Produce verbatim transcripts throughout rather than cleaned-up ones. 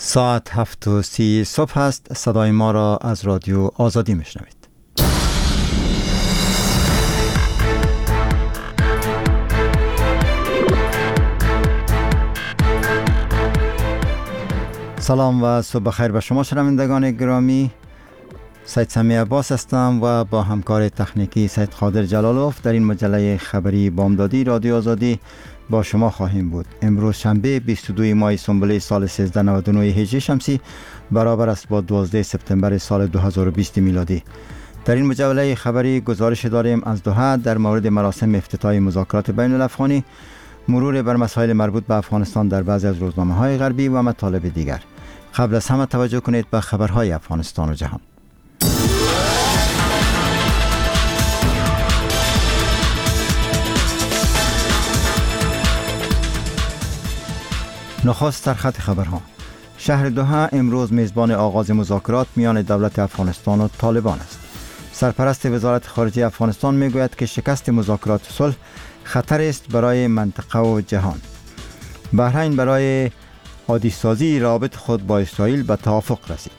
ساعت هفت و سی صبح است. صدای ما را از رادیو آزادی میشنوید. سلام و صبح بخیر به شما شنوندگان گرامی. سید سمی عباس هستم و با همکار تکنیکی سید قادر جلالوف در این مجله خبری بامدادی رادیو آزادی با شما خواهیم بود. امروز شنبه بیست و دو ماه سنبله سال سیزده نود و نه هجری شمسی برابر است با دوازده سپتامبر سال دو هزار و بیست میلادی. در این مجله خبری گزارش داریم از دوحه در مورد مراسم افتتاح مذاکرات بین الافغانی، مرور بر مسائل مربوط به افغانستان در بعضی از روزنامه‌های غربی و مطالب دیگر. قبل از همه توجه کنید به خبرهای افغانستان و جهان. نخست در خط خبرها. شهر دوحه امروز میزبان آغاز مذاکرات میان دولت افغانستان و طالبان است. سرپرست وزارت خارجه افغانستان میگوید که شکست مذاکرات صلح خطر است برای منطقه و جهان. بحرین برای عادی سازی رابط خود با اسرائیل به توافق رسید.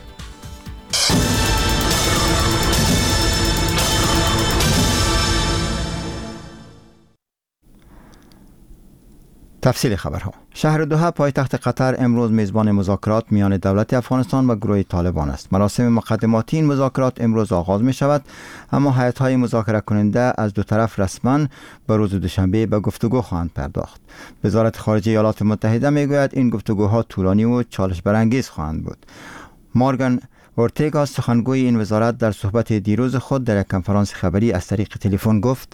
تفصیل خبرها. شهر دوحه پایتخت قطر امروز میزبان مذاکرات میان دولت افغانستان و گروه طالبان است. مراسم مقدماتی این مذاکرات امروز آغاز می شود، اما هیئت‌های مذاکره کننده از دو طرف رسما به روز دوشنبه به گفتگو خواهند پرداخت. وزارت خارجه ایالات متحده میگوید این گفتگوها طولانی و چالش برانگیز خواهند بود. مورگان اورتگا سخنگوی این وزارت در صحبت دیروز خود در یک کنفرانس خبری از طریق تلفن گفت: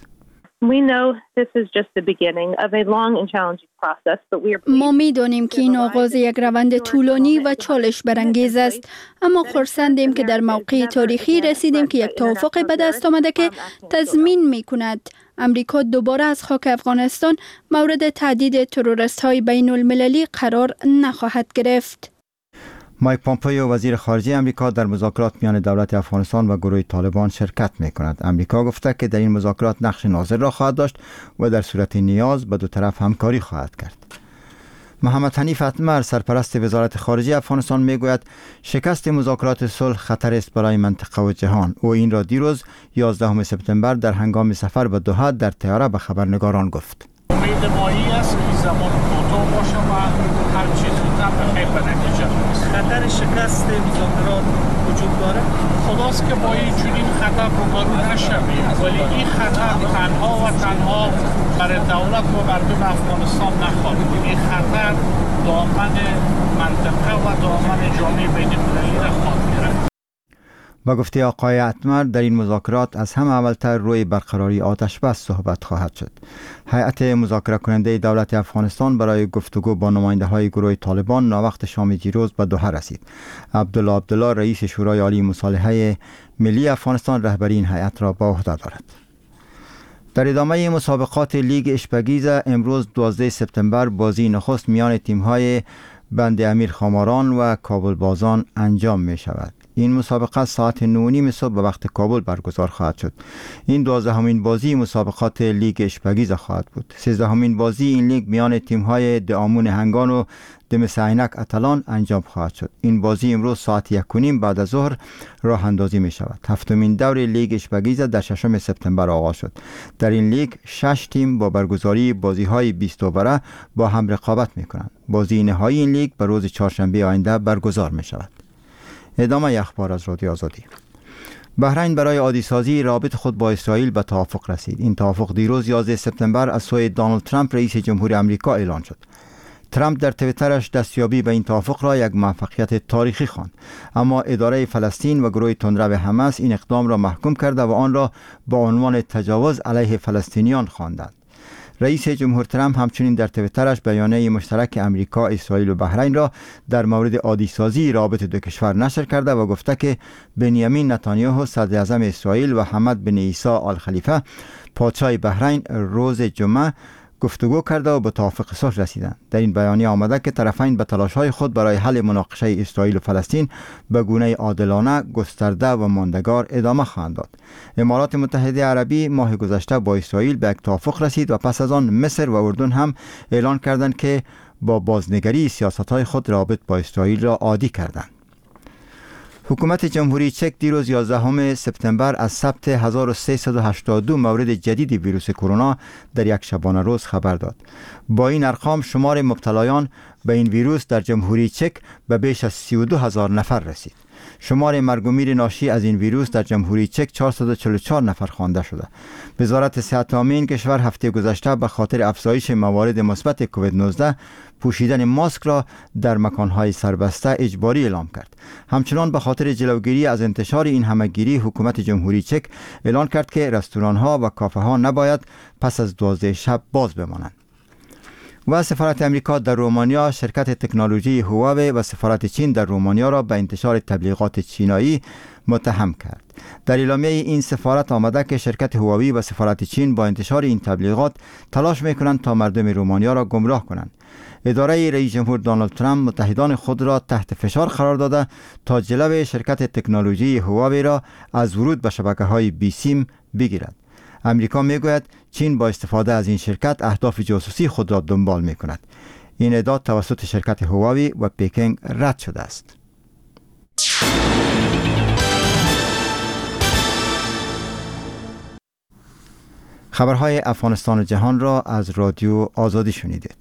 ما می‌دانیم که این آغاز یک روند طولانی و چالش برانگیز است، اما خرسندیم که در موقع تاریخی رسیدیم که یک توافق به دست آمده که تضمین می‌کند امریکا دوباره از خاک افغانستان مورد تهدید تروریست‌های بین المللی قرار نخواهد گرفت. مایک پامپئو وزیر خارجه امریکا در مذاکرات میان دولت افغانستان و گروه طالبان شرکت می‌کند. امریکا گفته که در این مذاکرات نقش ناظر را خواهد داشت و در صورت نیاز به دو طرف همکاری خواهد کرد. محمد حنیف اتمر سرپرست وزارت خارجه افغانستان میگوید شکست مذاکرات صلح خطر است برای منطقه و جهان. او این را دیروز یازدهم سپتامبر در هنگام سفر به دوحه در طیاره به خبرنگاران گفت. امید ما است که زمان کوتاه باشه و هر چیز زودتر به خیر به نتیجه برسه. خطر شکست مذاکرات وجود داره. خداست که با این چنین خطر روبرو نشویم، ولی این خطر تنها و تنها برای دولت و مردم افغانستان نخواهد. این خطر دامن منطقه و دامن جامعه بین‌المللی را خواهد گرفت. با گفته آقای اتمر در این مذاکرات از همه اولتر روی برقراری آتش بس صحبت خواهد شد. هیئت مذاکره کننده دولت افغانستان برای گفتگو با نماینده های گروه طالبان ناوقت شام دیروز به دوحه رسید. عبدالله عبدالله رئیس شورای عالی مصالحه ملی افغانستان رهبری این هیئت را به عهده دارد. در ادامه مسابقات لیگ اشپگیزه امروز دوازده سپتامبر بازی نخست میان تیم‌های بند امیر خاماران و کابل بازان انجام می شود. این مسابقه ساعت نه و نیم صبح به وقت کابل برگزار خواهد شد. این دوازدهمین بازی مسابقات لیگ اشپگیزه خواهد بود. سیزدهمین بازی این لیگ میان تیم‌های دآمون هنگان و دمس عینک اتلان انجام خواهد شد. این بازی امروز ساعت یک و نیم بعد از ظهر راه اندازی می شود. هفتمین دور لیگ اشپگیزه در ششم سپتامبر آغاز شد. در این لیگ شش تیم با برگزاری بازی‌های بیست اووره با هم رقابت می کنند. بازی نهایی این لیگ به روز چهارشنبه آینده برگزار می شود. ادامه اخبار از رادیو آزادی. بحرین برای عادی سازی رابط خود با اسرائیل به توافق رسید. این توافق دیروز یازده سپتامبر از سوی دونالد ترامپ رئیس جمهور آمریکا اعلان شد. ترامپ در توییترش دستیابی به این توافق را یک موفقیت تاریخی خواند، اما اداره فلسطین و گروه تندرو حماس این اقدام را محکوم کرده و آن را با عنوان تجاوز علیه فلسطینیان خواندند. رئیس جمهور ترامپ همچنین در توییترش بیانیه مشترک امریکا، اسرائیل و بحرین را در مورد عادی سازی رابط دو کشور نشر کرده و گفته که بنیامین نتانیاهو صدر اعظم اسرائیل و حمد بن عیسی آل خلیفه پادشاه بحرین روز جمعه گفتگو کرده و به توافق صلح رسیدند. در این بیانیه آمده که طرفین به تلاش‌های خود برای حل مناقشه اسرائیل و فلسطین به گونه عادلانه، گسترده و ماندگار ادامه خواهند داد. امارات متحده عربی ماه گذشته با اسرائیل به یک توافق رسید و پس از آن مصر و اردن هم اعلان کردند که با بازنگری سیاست‌های خود رابط با اسرائیل را عادی کردند. حکومت جمهوری چک دیروز یازدهم سپتامبر از ثبت هزار و سیصد و هشتاد و دو مورد جدید ویروس کرونا در یک شبانه روز خبر داد. با این ارقام شمار مبتلایان به این ویروس در جمهوری چک به بیش از سی و دو هزار نفر رسید. شمار مرگ و میر ناشی از این ویروس در جمهوری چک چهارصد و چهل و چهار نفر خوانده شده. وزارت صحت عامه این کشور هفته گذشته به خاطر افزایش موارد مثبت کووید نوزده پوشیدن ماسک را در مکانهای سربسته اجباری اعلام کرد. همچنان به خاطر جلوگیری از انتشار این همهگیری حکومت جمهوری چک اعلان کرد که رستوران‌ها و کافه‌ها نباید پس از دوازده شب باز بمانند. و سفارت امریکا در رومانیا شرکت تکنولوژی هواوی و سفارت چین در رومانیا را به انتشار تبلیغات چینایی متهم کرد. در اعلامیه این سفارت آمده که شرکت هواوی و سفارت چین با انتشار این تبلیغات تلاش میکنند تا مردم رومانیا را گمراه کنند. اداره رئیس جمهور دونالد ترامپ متحدان خود را تحت فشار قرار داده تا جلوی شرکت تکنولوژی هواوی را از ورود به شبکه‌های بیسیم بگیرد. امریکا میگوید چین با استفاده از این شرکت اهداف جاسوسی خود را دنبال میکند. این ادعا توسط شرکت هواوی و پکینگ رد شده است. خبرهای افغانستان و جهان را از رادیو آزادی شنیدید.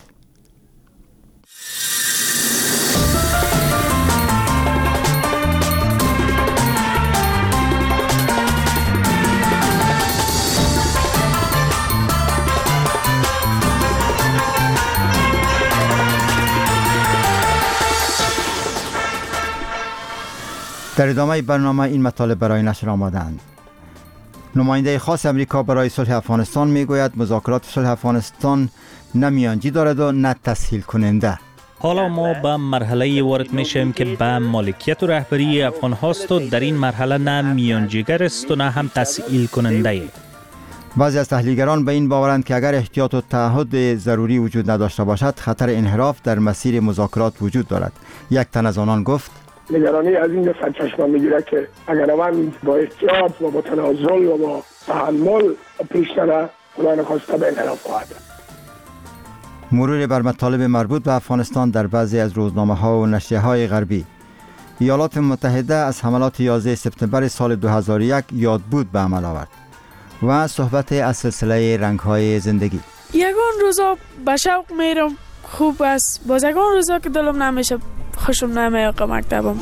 در ادامه برنامه این مطالب برای نشر آمدند. نماینده خاص امریکا برای صلح افغانستان میگوید مذاکرات صلح افغانستان نه میانجی دارد و نه تسهیل کننده. حالا ما به مرحله وارد میشیم که به مالکیت و رهبری افغان هاست و در این مرحله نه میانجیگر است و نه هم تسهیل کننده. بعضی از تحلیلگران به این باورند که اگر احتیاط و تعهد ضروری وجود نداشته باشد خطر انحراف در مسیر مذاکرات وجود دارد. یک تن از آنان گفت نگرانی از این سرچشمه میگیره که اگر من با احتیاط و با تنازل و با تحمل پیش نره خدا نخواسته به انحراف خواهد. مرور بر مطالب مربوط به افغانستان در بعضی از روزنامه ها و نشریه های غربی. ایالات متحده از حملات یازده سپتامبر سال دو هزار و یک یادبود به عمل آورد و صحبت از سلسله رنگ های زندگی. یگان روزا به شوق میرم خوب است، باز یگان روزا که دلم نمیشه خوشم نمیاد مکتبم.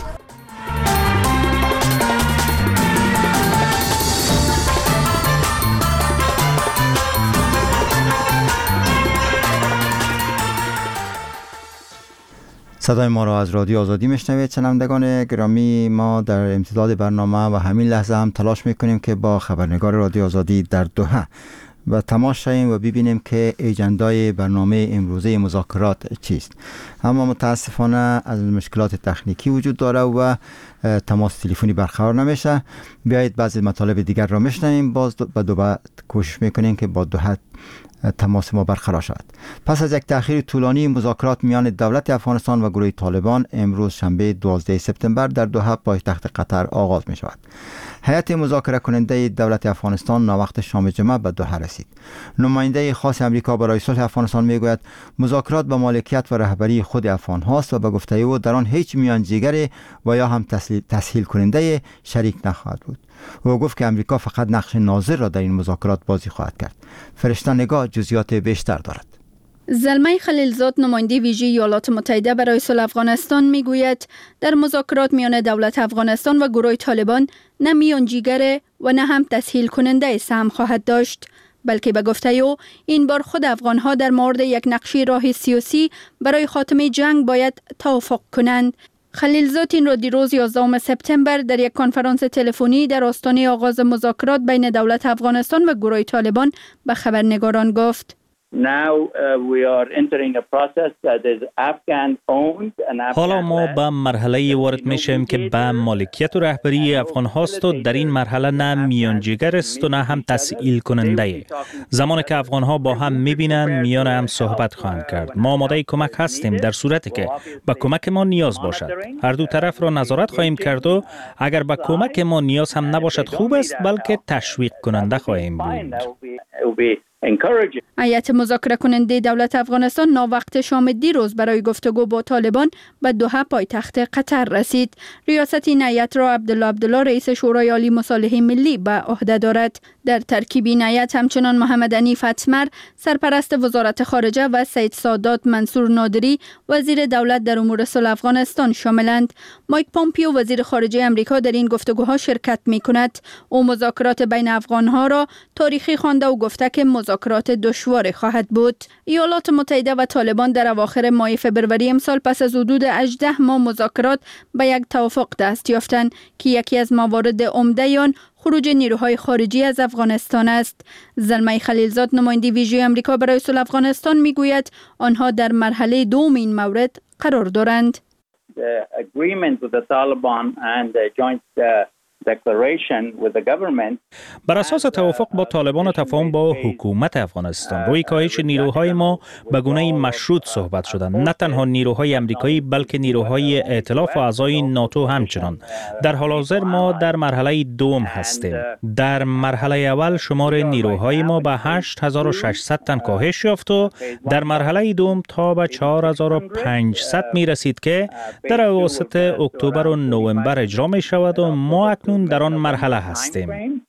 صدای ما را از رادیو آزادی میشنوید. شنوندگان گرامی، ما در امتداد برنامه و همین لحظه هم تلاش میکنیم که با خبرنگار رادیو آزادی در دوحه و تماس شویم و ببینیم که اجندای برنامه امروزه مذاکرات چیست. اما متاسفانه از مشکلات تکنیکی وجود داره و تماس تلفنی برقرار نمیشه. بیایید بعضی مطالب دیگر را میشنویم، باز به دوباره کوشش میکنیم که با دوحه تماس ما برقرار شد. پس از یک تأخیر طولانی مذاکرات میان دولت افغانستان و گروه طالبان امروز شنبه دوازده سپتامبر در دوحه پایتخت قطر آغاز می شود. هیئت مذاکره کننده دولت افغانستان ناوقت شام جمعه به دوحه رسید. نماینده خاص امریکا برای صلح افغانستان میگوید مذاکرات به مالکیت و رهبری خود افغان هاست و به گفته او در آن هیچ میانجیگر و یا هم تسهیل کننده شریک نخواهد بود. او گفت که امریکا فقط نقش ناظر را در این مذاکرات بازی خواهد کرد. فرشته نگاه جزئیات بیشتر دارد. زلمه خلیلزاد نماینده ویژه ایالات متحده برای صلح افغانستان میگوید در مذاکرات میان دولت افغانستان و گروه طالبان نه میانجیگر و نه هم تسهیل کننده سهم خواهد داشت، بلکه به گفته او این بار خود افغانها در مورد یک نقشه راه سیاسی برای خاتمه جنگ باید توافق کنند. خلیلزاد این را دیروز یازدهم سپتامبر در یک کنفرانس تلفنی در آستانه آغاز مذاکرات بین دولت افغانستان و گروه طالبان به خبرنگاران گفت. Now uh, we are entering a process that is Afghan owned and Afghan حالا ما به مرحله وارد میشیم که به مالکیت و رهبری افغان هاست و در این مرحله نه میانجیگر است و نه هم تسهیل کننده. زمانی که افغان ها با هم میبینند میان هم صحبت خواهند کرد. ما آماده کمک هستیم در صورتی که به کمک ما نیاز باشد. هر دو طرف را نظارت خواهیم کرد و اگر به کمک ما نیاز هم نباشد خوب است، بلکه تشویق کننده خواهیم بود. encouraging. هیئت مذاکره کننده دولت افغانستان ناوقت شام دیروز برای گفتگو با طالبان به دوحه پایتخت قطر رسید. ریاست این هیئت را عبدالله عبدالله رئیس شورای عالی مصالحه ملی به عهده دارد. در ترکیب این هیئت همچنان محمد حنیف اتمر سرپرست وزارت خارجه و سید سادات منصور نادری وزیر دولت در امور صلح افغانستان شاملند. مایک پامپیو وزیر خارجه امریکا در این گفتگوها شرکت می کند. او مذاکرات بین افغانها را تاریخی خوانده و گفته که مذاکرات دشوار خواهد بود. ایالات متحده و طالبان در اواخر ماه فبروری امسال پس از حدود هجده ماه مذاکرات به یک توافق دست یافتند که یکی از موارد عمده آن خروج نیروهای خارجی از افغانستان است. زلمه خلیلزاد نماینده ویژه آمریکا برای صلح افغانستان میگوید آنها در مرحله دوم این مورد قرار دارند. The agreement with the Taliban and the joint uh, declaration with the government. بر اساس توافق با طالبان و تفاهم با حکومت افغانستان روی کاهش نیروهای ما به گونه مشروط صحبت شدند. نه تنها نیروهای امریکایی بلکه نیروهای ائتلاف و اعضای ناتو همچنان. در حال حاضر ما در مرحله دوم هستیم. در مرحله اول شمار نیروهای ما به هشت هزار و ششصد تن کاهش یافت و در مرحله دوم تا به چهار هزار و پانصد می رسید که در اواسط اکتبر و نوامبر اجرا می شود و ما اکنون در آن مرحله هستیم.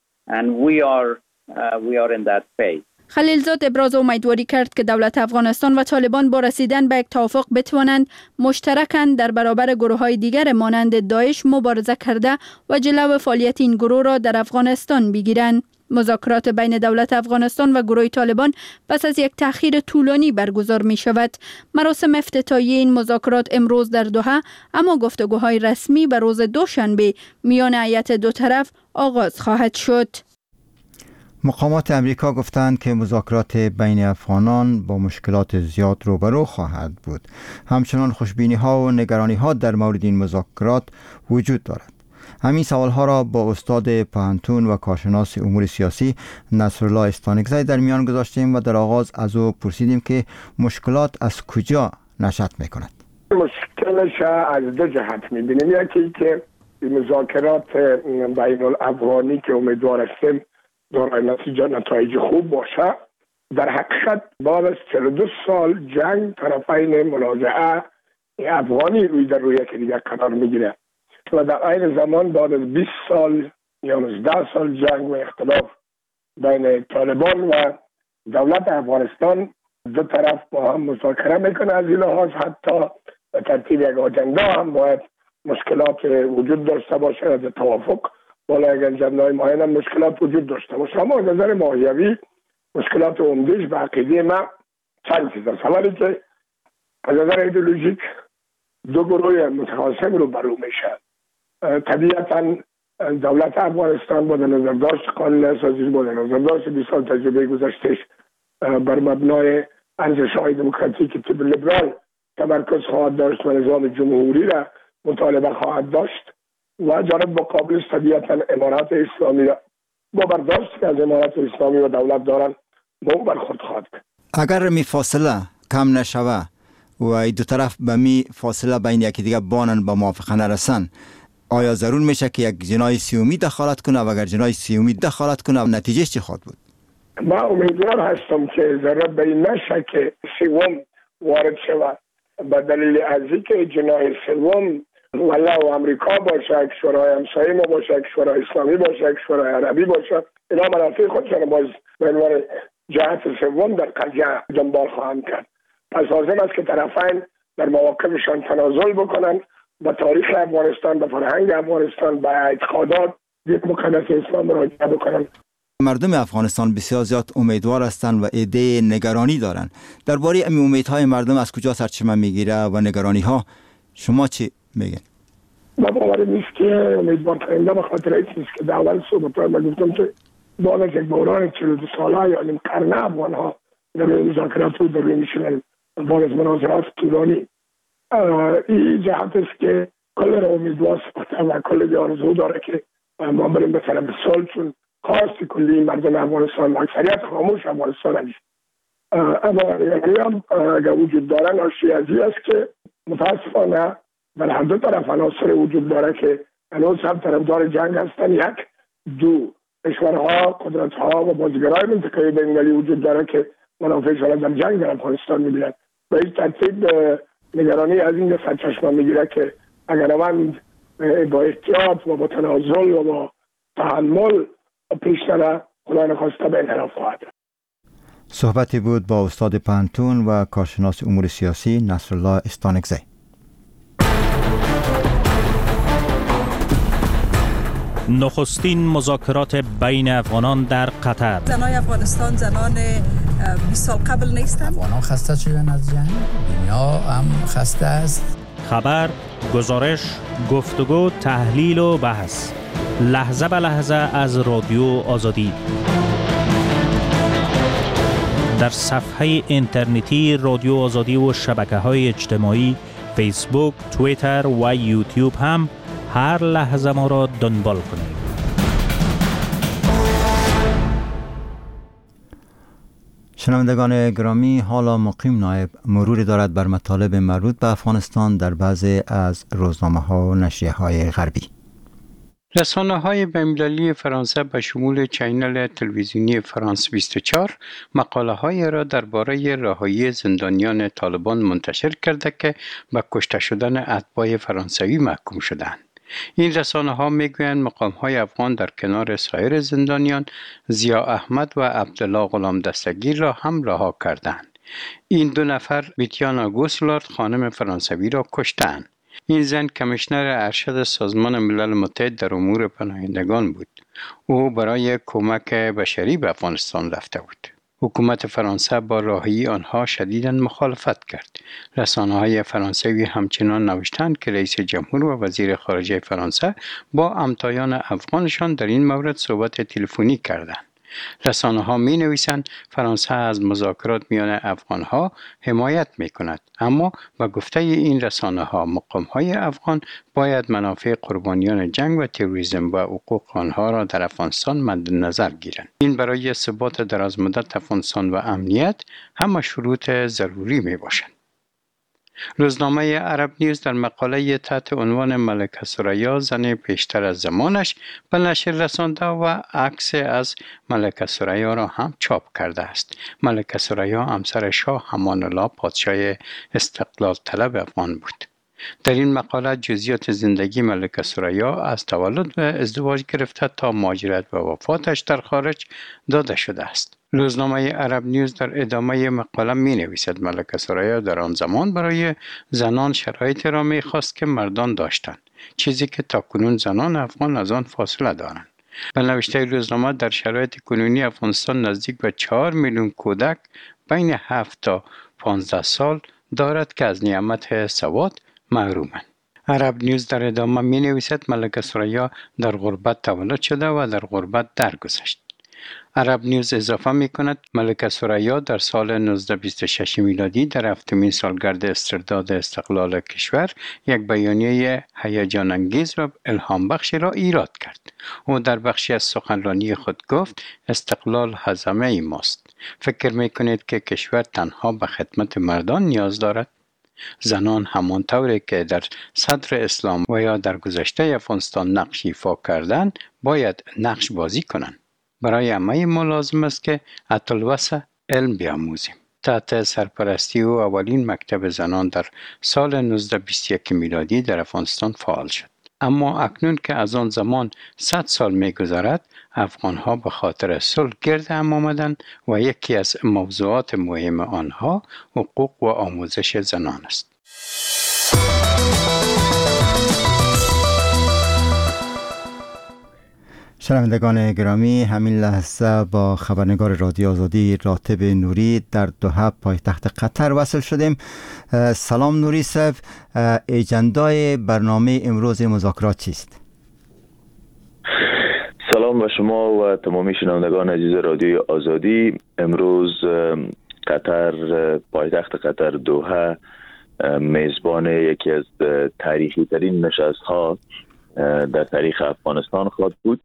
خلیلزاد ابراز امیدواری کرد که دولت افغانستان و طالبان با رسیدن به یک توافق بتوانند مشترکاً در برابر گروه‌های دیگر مانند داعش مبارزه کرده و جلو فعالیت این گروه را در افغانستان بگیرند. مذاکرات بین دولت افغانستان و گروه طالبان پس از یک تأخیر طولانی برگزار می شود. مراسم افتتاحیه این مذاکرات امروز در دوحه، اما گفتگوهای رسمی به روز دوشنبه میان هیئت دو طرف آغاز خواهد شد. مقامات امریکا گفتند که مذاکرات بین افغانان با مشکلات زیاد روبرو خواهد بود. همچنان خوشبینی ها و نگرانی ها در مورد این مذاکرات وجود دارد. همین سوال ها را با استاد پوهنتون و کارشناس امور سیاسی نصرالله استانکزی در میان گذاشتیم و در آغاز از او پرسیدیم که مشکلات از کجا نشأت می کند. مشکلش از دو جهت می بینیم. یکی که مذاکرات بین الافغانی که امیدوار هستیم دارای نتیجه نتایج خوب باشه. در حقیقت بعد از چهل و دو سال جنگ طرفین منازعه افغانی روی در روی یکی دیگر قرار میگیره و در این زمان بعد از بیست سال یا نوزده سال جنگ و اختلاف بین طالبان و دولت افغانستان دو طرف با هم مذاکره میکنه. از این لحاظ حتی به ترتیب یک آجنده هم باید مشکلات وجود داشته باشه. از توافق بالا یک اجنده‌های معین هم مشکلات وجود داشته باشه. اما از نظر ماهیوی مشکلات عمده‌اش به عقیده ما چند چیز است. اولی که از نظر ایدئولوژیک دو گروه متخاصم رو برو میشه. طبیعتا دولت افغانستان با نظر داشت قانون اساسی با نظر داشت بیست سال تجربه گذشتهش بر مبنای ارزش‌های دموکراتیک تیپ لیبرال تمرکز خواهد داشت و نظام جمهوری را مطالبه خواهد داشت و جانب مقابلش طبیعتا امارات اسلامی را با برداشت که از امارات اسلامی و دولت دارن با او برخورد خواهد کرد. اگر می فاصله کم نشوه و این دو طرف به می فاصله بین یکی دیگه بانن با موافقه نرسن، آیا ضرور میشه که یک جناح سیومی دخالت کنه و اگر جناح سیومی دخالت کنه نتیجه چی خواهد بود؟ ما امیدوار هستم که ضرورت به این نشه که سوم وارد شود به دلیل از اینکه جناح سوم ولو امریکا باشه، کشورهای همسایه ما باشه، کشورهای اسلامی باشه، کشورهای عربی باشه، اینا منافع خودشان باز به عنوان جهت سوم در قضیه دنبال خواهند کرد. پس لازم است که طرفین در مواقفشان تنازل بکنن، به تاریخ افغانستان، به فرهنگ افغانستان، به اعتقادات یک مقدس اسلام مراجعه بکنن. مردم افغانستان بسیار زیاد امیدوار هستند و ایده نگرانی دارند. درباره این امیدهای مردم از کجا سرچشمه میگیره و نگرانی ها شما چی میگین؟ ما باور نیست که امیدوار ترینده به خاطر این چیز که در اول صحبت های من گفتم که بعد از یک بحران چهل و دو ساله یا نیم قرن افغان ها در روی مذاکرات و در روی میشنن بعد از مناظرات طولانی این جهت است که کل را امیدوار ساخته و کل آرزو داره که ما بریم به طرف صلح، چون خواست کلی مردم افغانستان و اکثریت خاموش افغانستان هست. اما یعنی هم اگر وجود داره ناشی از این است که متاسفانه در هر دو طرف عناصر وجود داره که هنوز هم طرفدار جنگ هستن. یک دو کشورها، قدرت‌ها و بازیگرای منطقه بین‌المللی وجود داره که منافعشان در جنگ در افغانستان می‌بینند و این ترتیب نگرانی از این سرچشمه میگیره که اگر روند با احتیاط و با تنازل و با تحمل پیش نره، خدا نخواسته به انحراف خواهد رفت. صحبتی بود با استاد پانتون و کارشناس امور سیاسی نصرالله استانکزی. نخستین مذاکرات بین افغانان در قطر. زنای افغانستان زنان بیست سال قبل نیستند. افغانان خسته شدن از جنگ، دنیا هم خسته است. خبر، گزارش، گفتگو، تحلیل و بحث. لحظه به لحظه از رادیو آزادی. در صفحه اینترنتی رادیو آزادی و شبکه‌های اجتماعی فیسبوک، توییتر و یوتیوب هم هر لحظه ما را دنبال کنید. شنوندگان گرامی، حالا مقیم نایب مروری دارد بر مطالب مربوط به افغانستان در بعضی از روزنامه‌ها و نشریه‌های غربی. رسانه‌های بین‌المللی فرانسه به شمول چینل تلویزیونی فرانس بیست و چهار مقاله‌های را درباره رهایی زندانیان طالبان منتشر کرده که به کشته شدن اتباع فرانسوی محکوم شدند. این رسانه‌ها میگویند مقام‌های افغان در کنار سایر زندانیان ضیا احمد و عبدالله غلام دستگیر را هم رها کردند. این دو نفر بیتیانا گوسلارد خانم فرانسوی را کشتند. این زن کمیشنر ارشد سازمان ملل متحد در امور پناهندگان بود. او برای کمک بشری به افغانستان رفته بود. حکومت فرانسه با رهایی آنها شدیداً مخالفت کرد. رسانه‌های فرانسوی همچنان نوشتند که رئیس جمهور و وزیر خارجه فرانسه با همتایان افغانشان در این مورد صحبت تلفنی کردند. رسانه‌ها می‌نویسند فرانسه از مذاکرات میان افغان‌ها حمایت می‌کند، اما با گفته این رسانه‌ها مقام‌های افغان باید منافع قربانیان جنگ و تروریسم و حقوق آنها را در افغانستان مد نظر گیرند. این برای ثبات درازمدت افغانستان و امنیت همه شروط ضروری میباشد. روزنامه عرب نیوز در مقاله تحت عنوان ملکه ثریا زن پیشتر از زمانش به نشر رسانده و عکس از ملکه ثریا را هم چاپ کرده است. ملکه ثریا همسر شاه امان الله پادشاه استقلال طلب افغان بود. در این مقاله جزئیات زندگی ملکه ثریا از تولد و ازدواج گرفته تا مهاجرت و وفاتش در خارج داده شده است. روزنامه عرب نیوز در ادامه مقاله می نویسد ملکه ثریا در آن زمان برای زنان شرایطی را می خواست که مردان داشتند، چیزی که تاکنون زنان افغان از آن فاصله دارند. به نوشته روزنامه در شرایط کنونی افغانستان نزدیک به چهار میلیون کودک بین هفت تا پانزده سال دارد که از نعمت سواد محرومند. عرب نیوز در ادامه می نویسد ملکه ثریا در غربت تولد شده و در غربت درگذشت. عرب نیوز اضافه می کند ملکه ثریا در سال نوزده بیست و شش میلادی در هفتمین سالگرد استرداد استقلال کشور یک بیانیه هیجان انگیز و الهام بخشی را ایراد کرد. او در بخشی از سخنرانی خود گفت استقلال هزمه ماست. فکر می کنید که کشور تنها به خدمت مردان نیاز دارد؟ زنان همانطوری که در صدر اسلام و یا در گذشته افغانستان نقش ایفا کردند باید نقش بازی کنند. برای همه ما لازم است که عطالوسع علم بیاموزیم. تحت سرپرستی او اولین مکتب زنان در سال نوزده بیست و یک میلادی در افغانستان فعال شد. اما اکنون که از آن زمان صد سال می‌گذرد، افغان‌ها به خاطر صلح گرد هم آمدند و یکی از موضوعات مهم آنها حقوق و آموزش زنان است. شنوندگان گرامی، همین لحظه با خبرنگار رادیو آزادی راتب نوری در دوحه پایتخت قطر وصل شدیم. سلام نوری صاحب، اجندای برنامه امروز مذاکرات چیست؟ سلام به شما و تمامی شنوندگان عزیز رادیو آزادی. امروز قطر، پایتخت قطر دوحه، میزبان یکی از تاریخی ترین نشست ها در تاریخ افغانستان خواهد بود.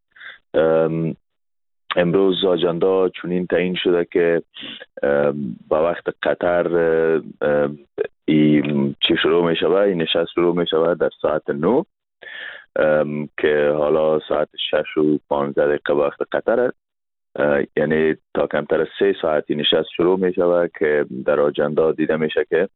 امروز آجندا چنین تعیین شده که با وقت قطر این چی شروع می شود، این نشست شروع می شود در ساعت نو که حالا ساعت شش و پانزده دقیقه وقت قطر است. یعنی تا کمتر از سه ساعتی نشست شروع می شود که در آجندا دیده میشه که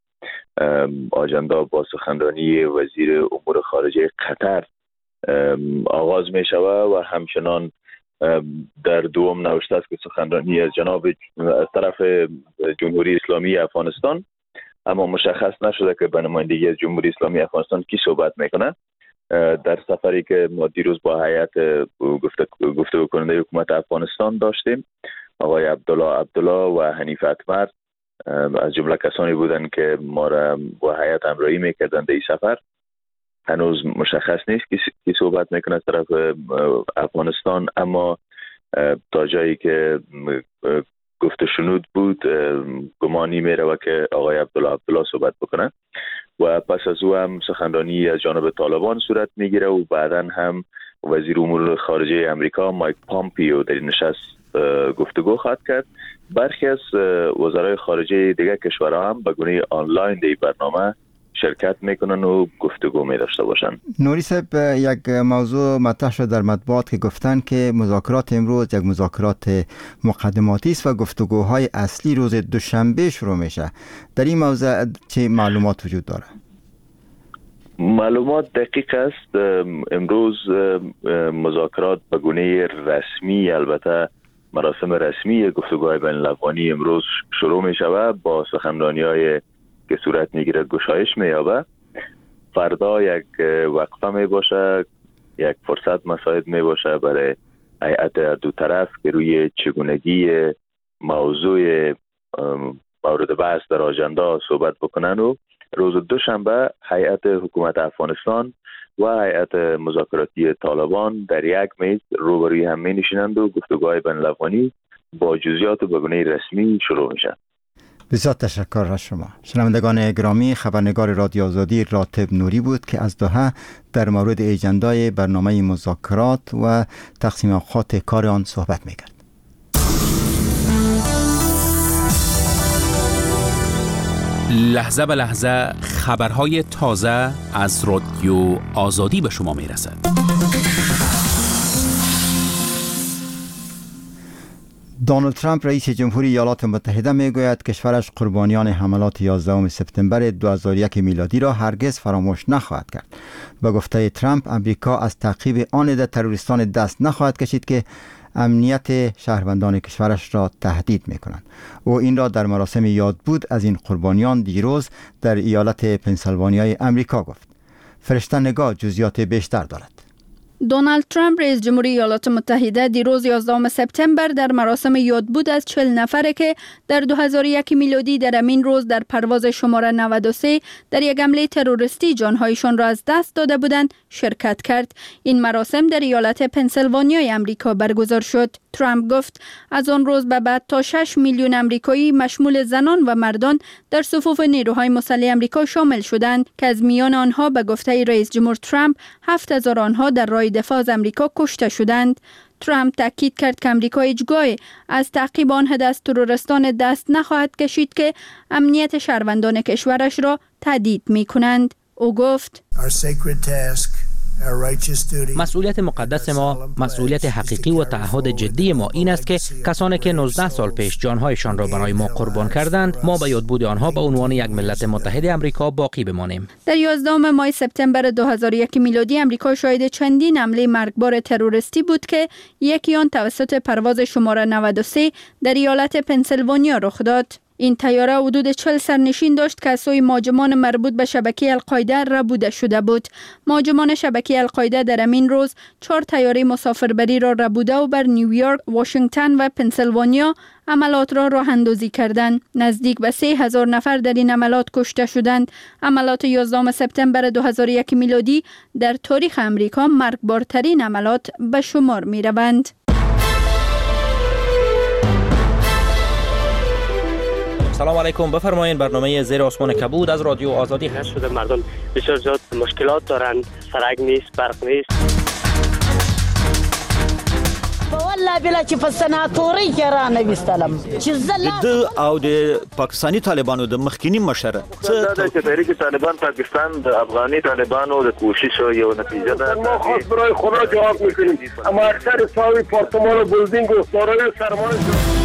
آجندا با سخنرانی وزیر امور خارجه قطر آغاز می شود و همچنان در دوم نوشته است که سخنرانی از جناب از طرف جمهوری اسلامی افغانستان، اما مشخص نشده که به نمایندگی از جمهوری اسلامی افغانستان کی صحبت میکنه. در سفری که ما دیروز با هیئت گفتگو کننده حکومت افغانستان داشتیم، آقای عبدالله عبدالله و حنیف اتمر از جمله کسانی بودند که ما را با هیئت همراهی میکردند در این سفر. هنوز مشخص نیست کی صحبت میکنه از طرف افغانستان، اما تا جایی که گفت شنود بود گمانی میره و که آقای عبدالله عبدالله صحبت بکنه و پس از او هم سخنرانی از جانب طالبان صورت میگیره و بعدا هم وزیر امور خارجه امریکا مایک پامپیو در این نشست گفتگو خواهد کرد. برخی از وزرای خارجه دیگر کشورها هم به گونه آنلاین در برنامه شرکت میکنن و گفتگو می داشته باشن. نوری صاحب، یک موضوع مطرح شد در مطبوعات که گفتن که مذاکرات امروز یک مذاکرات مقدماتی است و گفتگوهای اصلی روز دوشنبه شروع میشه. در این موضوع چه معلومات وجود داره؟ معلومات دقیق است. امروز مذاکرات به گونه رسمی، البته مراسم رسمی گفتگوهای بین الاقوانی امروز شروع می شود با سخنرانی های که صورت میگیره گشایش میابه. فردا یک وقفه می باشه، یک فرصت مساعد می باشه برای هیئت دو طرف که روی چگونگی موضوع مورد بحث در آجندا صحبت بکنن و روز دوشنبه هیئت حکومت افغانستان و هیئت مذاکراتی طالبان در یک میز روبروی هم می نشینند و گفتگوهای بین الاقوانی با جزئیات و به گونه رسمی شروع میشه. بسیار تشکر از شما. شنوندگان گرامی، خبرنگار رادیو آزادی راتب نوری بود که از دوحه در مورد اجندای برنامه مذاکرات و تقسیم اوقات کار آن صحبت میکرد. لحظه به لحظه خبرهای تازه از رادیو آزادی به شما میرسد. دونالد ترامپ رئیس جمهوری ایالات متحده میگوید کشورش قربانیان حملات یازدهم سپتامبر دو هزار و یک میلادی را هرگز فراموش نخواهد کرد. به گفته ترامپ، امریکا از تعقیب آن عده تروریستان دست نخواهد کشید که امنیت شهروندان کشورش را تهدید میکنند. او این را در مراسم یادبود از این قربانیان دیروز در ایالت پنسیلوانیای امریکا گفت. فرشته نگاه جزئیات بیشتر دارد. دونالد ترامپ رئیس جمهوری ایالات متحده دیروز یازدهم سپتامبر در مراسم یادبود از چهل نفره که در دو هزار و یک میلادی در همین روز در پرواز شماره نود و سه در یک حمله تروریستی جانهایشان را از دست داده بودند شرکت کرد. این مراسم در ایالت پنسیلوانیای امریکا برگزار شد. ترامپ گفت از آن روز به بعد تا شش میلیون امریکایی مشمول زنان و مردان در صفوف نیروهای مسلح امریکا شامل شدند که از میان آنها به گفته رئیس جمهور ترامپ هفت هزار آنها در راه دفاع از امریکا کشته شدند. ترامپ تاکید کرد که امریکا هیچگاه از تعقیب آن عده از تروریستان دست نخواهد کشید که امنیت شهروندان کشورش را تهدید می کنند. او گفت مسئولیت مقدس ما، مسئولیت حقیقی و تعهد جدی ما این است که کسانی که نوزده سال پیش جانهایشان را برای ما قربان کردند، ما به یادبود آنها به عنوان یک ملت متحد امریکا باقی بمانیم. در یازدهم ماه سپتامبر دو هزار و یک میلادی امریکا شاهد چندین حمله مرگبار تروریستی بود که یکی آن توسط پرواز شماره نود و سه در ایالت پنسیلوانیا رخ داد. این طیاره حدود چهل سرنشین داشت که از سوی مهاجمان مربوط به شبکه القاعده ربوده شده بود. مهاجمان شبکه القاعده در همین روز چهار طیاره مسافربری را ربوده و بر نیویورک، واشنگتن و پنسیلوانیا عملات را راه اندازی کردند. نزدیک به سه هزار نفر در این عملات کشته شدند. عملات یازدهم سپتامبر دو هزار و یک میلادی در تاریخ امریکا مرگبارترین عملات به شمار می روند. سلام علیکم، بفرمایید. برنامه زیر آسمان کبود از رادیو آزادی هست. شده مردم بسیار زیاد مشکلات دارند، سرک نیست، برق نیست. با بلا بلا چې په سناتوري کې را نویستلم چې د او د پاکستانی طالبانو د مخکینی مشر څه د تحریک طالبان پاکستان د افغاني طالبانو د کوشش یو نتیجه ده. ما خاص برای خدا جواب میکنیم اما اکثر ساوی پارتمان و بلدینگ و سارای سرمان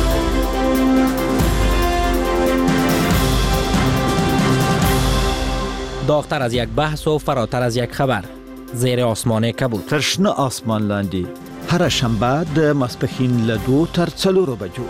داغتر از یک بحث و فراتر از یک خبر زیر آسمان کبود ترشنه آسمان لاندی هر شنبه د ماسپښین له دو تر څلورو بجو.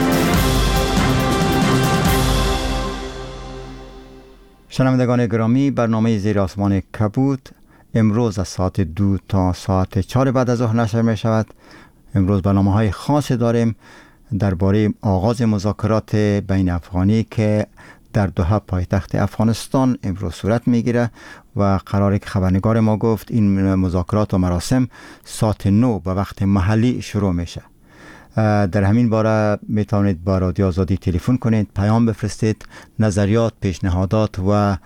شنوندگان گرامی، برنامه زیر آسمان کبود امروز از ساعت دو تا ساعت چهار بعد از ظهر نشر می شود. امروز برنامه های خاصی داریم درباره آغاز مذاکرات بین افغانی که در دوحه پایتخت افغانستان امروز صورت میگیره و قراره که خبرنگار ما گفت این مذاکرات و مراسم ساعت نو به وقت محلی شروع میشه. در همین باره میتونید با رادیو آزادی تلفن کنید، پیام بفرستید، نظریات، پیشنهادات و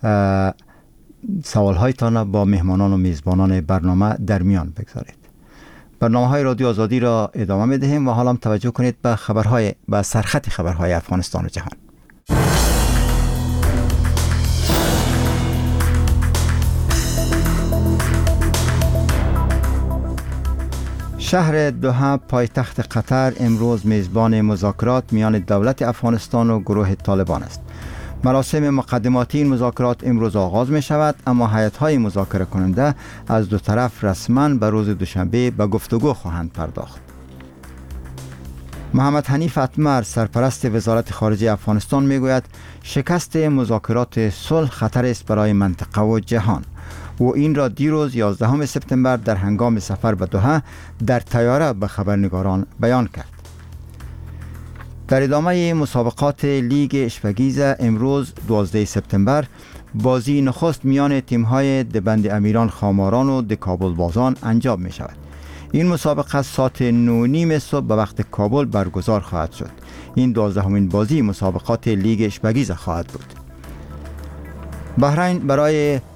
سوالهایتان با مهمانان و میزبانان برنامه در میان بگذارید. برنامه های رادیو آزادی را ادامه میدهیم و حالا توجه کنید به خبرهای به سرخط خبرهای افغانستان و جهان. شهر دوحه پایتخت قطر امروز میزبان مذاکرات میان دولت افغانستان و گروه طالبان است. مراسم مقدماتی این مذاکرات امروز آغاز می شود، اما هیئت‌های مذاکره کننده از دو طرف رسما به روز دوشنبه به گفتگو خواهند پرداخت. محمد حنیف اتمر سرپرست وزارت خارجه افغانستان می گوید شکست مذاکرات صلح خطر است برای منطقه و جهان. او این را دیروز یازدهم سپتامبر در هنگام سفر به دوحه در طیاره به خبرنگاران بیان کرد. در ادامه مسابقات لیگ اشپگیز امروز دوازدهم سپتامبر بازی نخست میان تیم‌های دبند امیران خاماران و د کابل بازان انجام می شود. این مسابقه ساعت نه و نیم صبح به وقت کابل برگزار خواهد شد. این دوازدهمین بازی مسابقات لیگ اشپگیز خواهد بود. بحرین برای